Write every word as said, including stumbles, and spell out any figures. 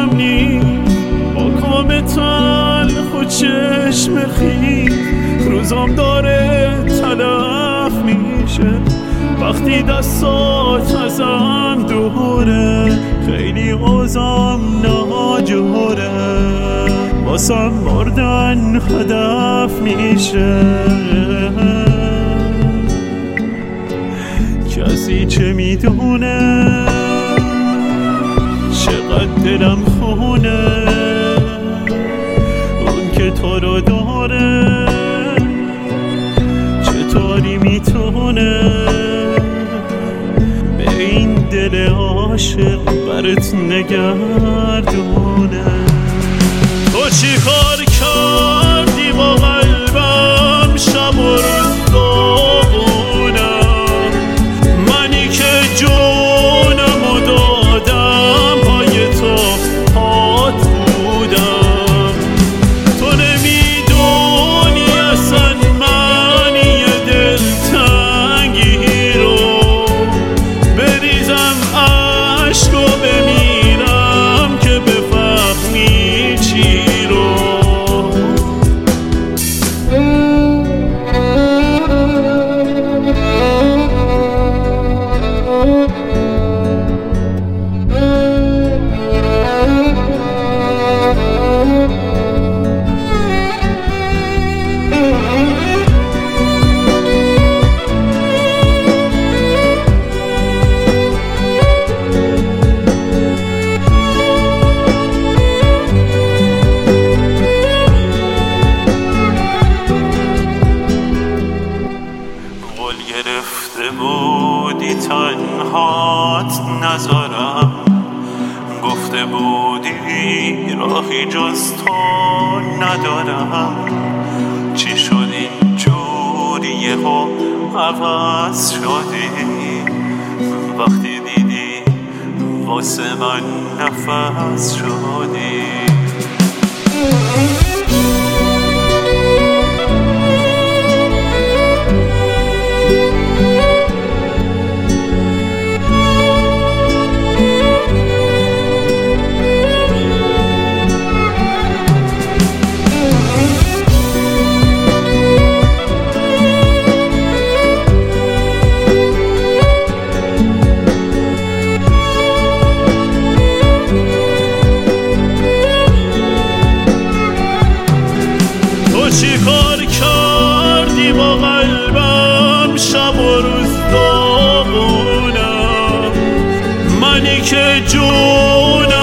کم نیست با کام تلخ و چشم خیز روزام داره تلف میشه وقتی دستات ازم دوره خیلی اوزام ناجوره واسم مردن هدف میشه کسی چه میدونه چقدر دلم خونه اون که تو رو داره چطوری میتونه به این دل عاشق برات نگردونه تو چی کار کردی با قلبم شب و روز داغونم منی که جونم و دادم پای تو پات بودم تو نمیدونی اصلا من یه دلتنگی رو بریزم عشق و بمیرم که بفهمی چی رو گرفته بودی تنهات نذارم گفته بودی راهی جز تو ندارم چی شد اینجوری یهو عوض شدی وقتی دیدی واسه من نفس شدی چی کار کردی با قلبم شب و روز داغونم منی که جونم